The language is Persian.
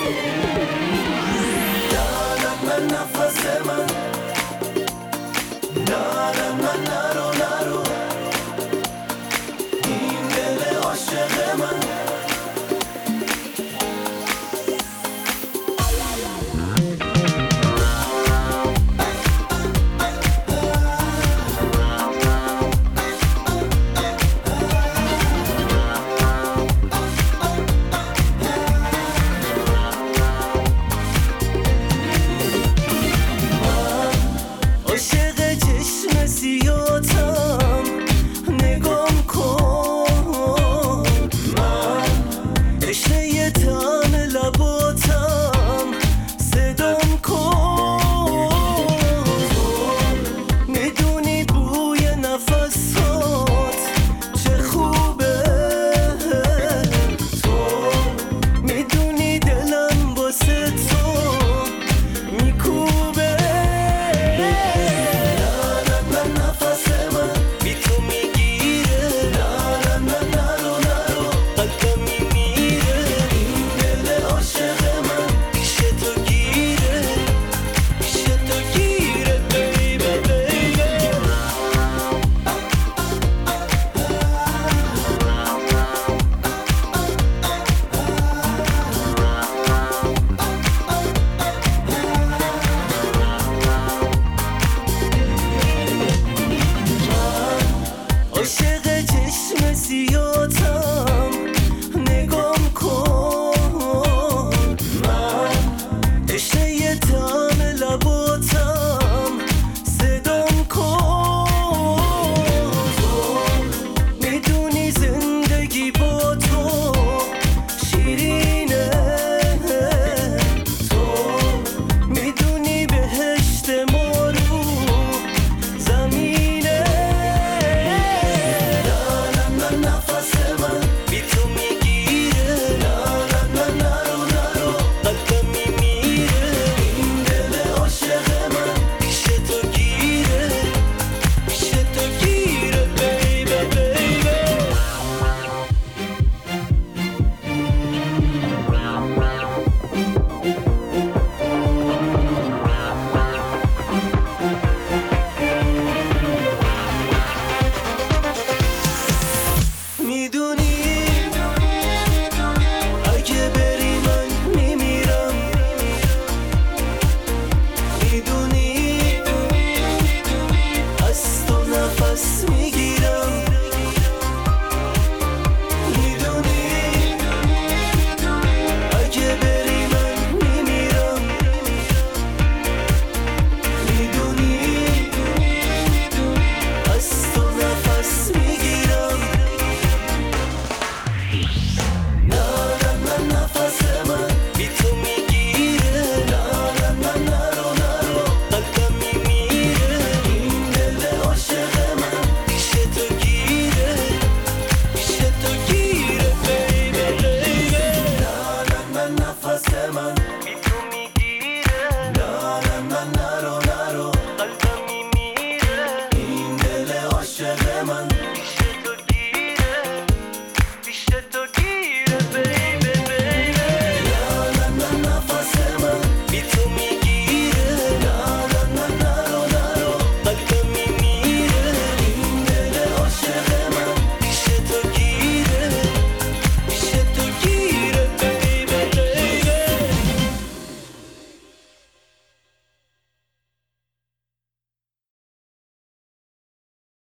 دادم من نفس من، دادم من نرو نرو، این دل عاشق من. عاشق چشم سیاتم نگام کن، من تشنه طعم لباتم صدام کن. تو میدونی بوی نفسات چه خوبه، تو میدونی دلم واسه تو میکوبه. عاشق چشم سیاتم نگام کن، من تشنه طعم لباتم صدام کن. تو میدونی زندگی با تو شیرینه، تو میدونی بهشت ما رو زمینه. میدونی اگه بری من میمیرم، میدونی از تو نفس میگیرم، میدونی اگه بری من میمیرم، میدونی از تو نفس میگیرم. دادم من نفس من، بی تو میگیره. دادم من نرو نرو، قلبم میمیره. این دل عاشق من پیش تو گیره، پیش تو گیره بیبی بیبی. دادم من نفس من.